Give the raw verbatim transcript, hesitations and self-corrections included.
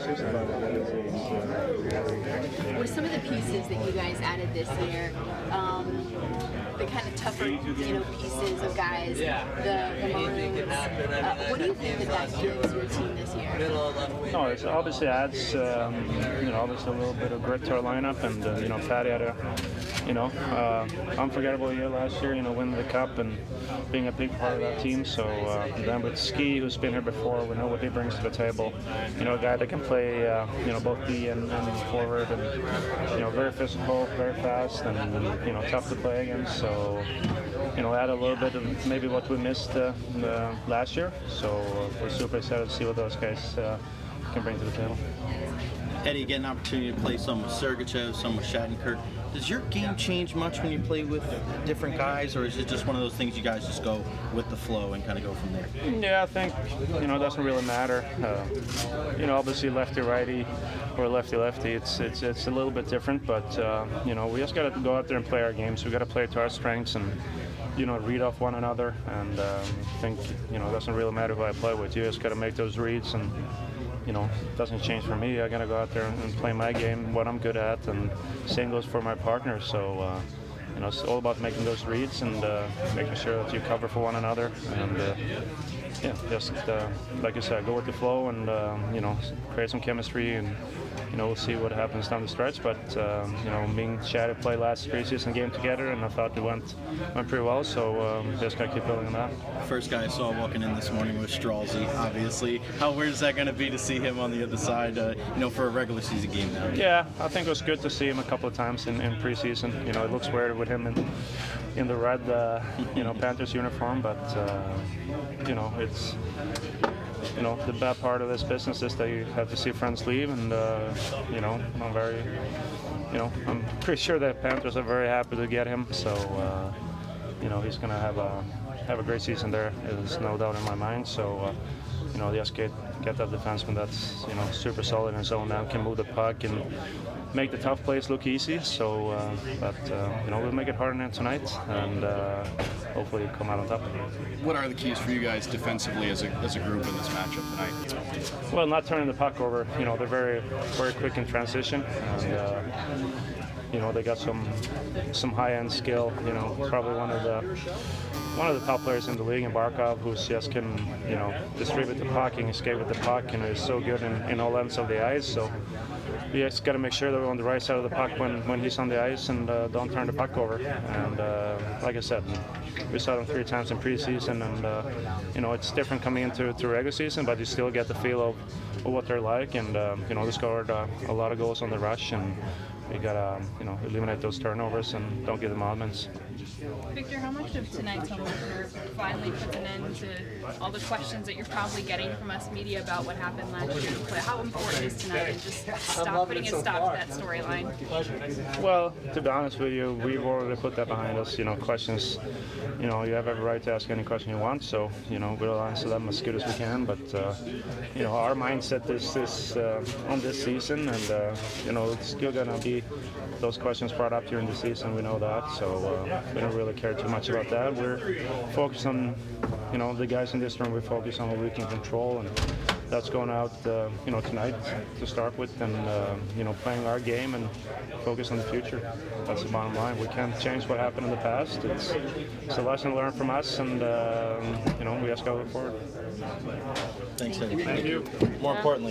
With some of the pieces that you guys added this year, um, the kind of tougher, you know, pieces of guys, the, the Maroons, uh, what do you think that that gives your team this year? No, it obviously adds, um, you know, obviously a little bit of grit to our lineup, and uh, you know, Patty had a, you know, uh, unforgettable year last year. You know, winning the cup and being a big part of that team. So uh, then with Ski, who's been here before, we know what he brings to the table. You know, a guy that can play, uh, you know, both D and, and forward, and you know, very physical, very fast, and you know, tough to play against. So, you know, add a little bit of maybe what we missed uh, uh, last year. So uh, we're super excited to see what those guys uh, can bring to the table. Eddie, you get an opportunity to play some with Sergachev, some with Shattenkirk. Does your game change much when you play with different guys, or is it just one of those things you guys just go with the flow and kind of go from there? Yeah, I think, you know, it doesn't really matter. Uh, you know, obviously lefty-righty or lefty-lefty, it's it's it's a little bit different, but, uh, you know, we just got to go out there and play our games. We got to play to our strengths and, you know, read off one another, and um, I think, you know, it doesn't really matter who I play with. You just got to make those reads, and you know, it doesn't change for me. I gotta go out there and play my game, what I'm good at, and same goes for my partner. So, uh, you know, it's all about making those reads and uh, making sure that you cover for one another. And uh, yeah, just uh, like I said, go with the flow and um, you know, create some chemistry, and you know, we'll see what happens down the stretch. But um, you know, me and Chad played last preseason game together, and I thought it went went pretty well. So um, just gotta keep building on that. First guy I saw walking in this morning was Stralzy, obviously. How weird is that going to be to see him on the other side, uh, you know, for a regular season game now? Yeah, I think it was good to see him a couple of times in, in preseason. You know, it looks weird with him in in the red, uh, you know, Panthers uniform, but uh, you know, it's. You know, the bad part of this business is that you have to see friends leave, and uh, you know, I'm very, you know, I'm pretty sure that Panthers are very happy to get him. So, uh, you know, he's gonna have a have a great season there. There's no doubt in my mind. So, uh, you know, just get get that defenseman that's, you know, super solid in his own now, can move the puck and make the tough plays look easy. So, uh, but uh, you know, we'll make it harder than tonight, and uh, hopefully come out on top. What are the keys for you guys defensively as a as a group in this matchup tonight? Well, not turning the puck over. You know, they're very very quick in transition, and uh, you know, they got some some high-end skill. You know, probably one of the one of the top players in the league in Barkov, who just can, you know, distribute the puck and escape with the puck, and is so good in, in all ends of the ice. So we just got to make sure that we're on the right side of the puck when, when he's on the ice, and uh, don't turn the puck over. And uh, like I said, we saw him three times in preseason, and uh, you know, it's different coming into to regular season, but you still get the feel of, of what they're like. And um, you know, they scored uh, a lot of goals on the rush, and we gotta, you know, eliminate those turnovers and don't give them odds. Victor, how much of tonight's home opener finally puts an end to all the questions that you're probably getting from us media about what happened last year? How important is tonight, and just stop putting a stop to that storyline? Well, to be honest with you, we've already put that behind us. You know, questions, you know, you have every right to ask any question you want, so, you know, we'll answer them as good as we can. But, uh, you know, our mindset is this uh, on this season, and, uh, you know, it's still going to be those questions brought up during the season. We know that, so uh, we don't really care too much about that. We're focused on, you know, the guys in this room, we focus on what we can control, and that's going out, uh, you know, tonight to start with, and, uh, you know, playing our game and focus on the future. That's the bottom line. We can't change what happened in the past. It's, it's a lesson learned from us, and, uh, you know, we just got to look forward. Thanks, Eddie. Thank you. More importantly,